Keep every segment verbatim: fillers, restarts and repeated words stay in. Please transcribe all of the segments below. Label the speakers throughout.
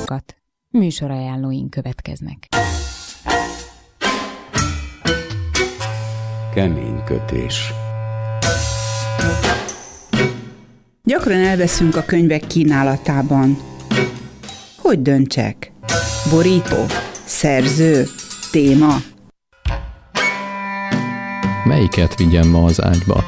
Speaker 1: magunkat. Műsorajánlóink következnek.
Speaker 2: Keménykötés.
Speaker 3: Gyakran elveszünk a könyvek kínálatában. Hogy döntsek? Borító? Szerző? Téma?
Speaker 4: Melyiket vigyem ma az ágyba?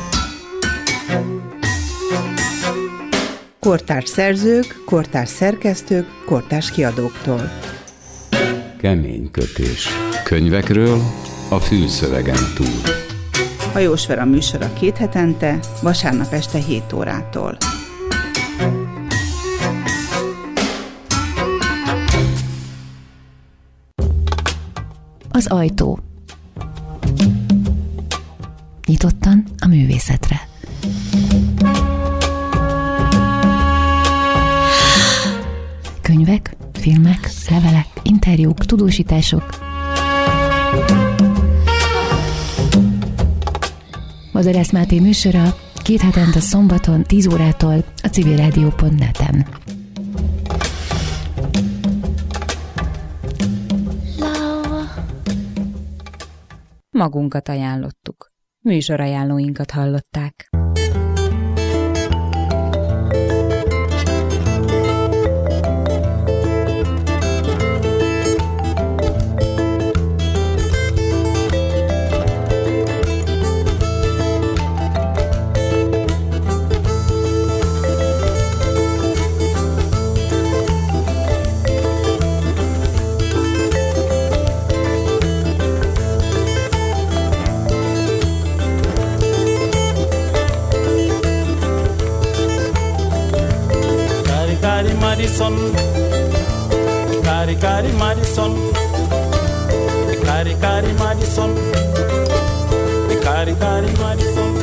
Speaker 3: Kortárs szerzők, kortárs szerkesztők, kortárs kiadóktól.
Speaker 2: Keménykötés. Könyvekről a fülszövegen túl.
Speaker 3: Hajós Vera műsora két hetente, vasárnap este hét órától.
Speaker 5: Az ajtó. Nyitottan a művészetre. Könyvek, filmek, levelek, interjúk, tudósítások. Madarász Máté műsora két hetente szombaton tíz órától a civilrádió pont net-en.
Speaker 1: Magunkat ajánlottuk. Műsorajánlóinkat hallották.
Speaker 6: Madison, Cari Cari Madison, Cari Cari Madison, Cari Cari Madison.